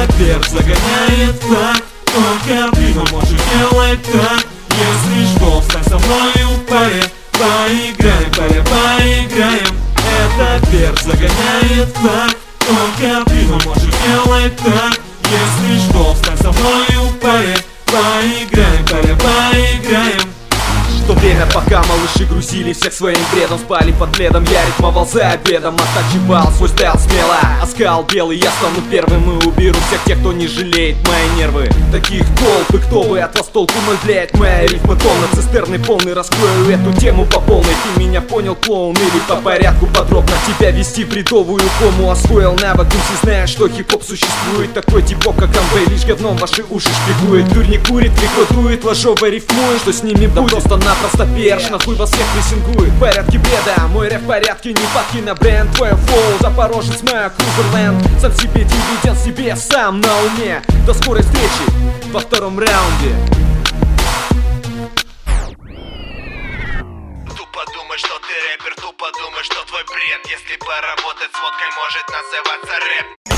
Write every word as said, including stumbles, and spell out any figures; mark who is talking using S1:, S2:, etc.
S1: Этот перц загоняет так, только ты можешь делать так. Если что, встань со мною в паре, поиграем, паре, поиграем. Этот перц загоняет так, только ты можешь делать так. Если что, встань со мною в паре, поиграем, паре, поиграем.
S2: В то время, пока малыши грузили всех своим бредом, спали под пледом, я рифмовал за обедом. Оттачивал свой стайл смело, оскал белый, я стану первым и уберу всех тех, кто не жалеет мои нервы. Таких толпы, кто бы от вас толку ноль, блять, моя рифма тонна, цистерны полный. Раскрою эту тему по полной, ты меня понял, клоун, или по порядку подробно тебя вести бредовую кому. Освоил навык, все знают, что хип-хоп существует. Такой типок, как Амвей, лишь говном ваши уши шпигует. Дурь не курит, прикладует, ложово рифмует. Что с ними будет? Просто просто перш, нахуй вас всех прессингует. В порядке бреда, мой рэп в порядке, не падки на бренд. Твое флоу, Запорожец, моя Крузерленд. Сам себе дивиденд, себе сам на уме. До скорой встречи во втором раунде.
S3: Тупо думать, что ты рэпер, тупо думать, что твой бред. Если поработать с водкой, может называться рэп.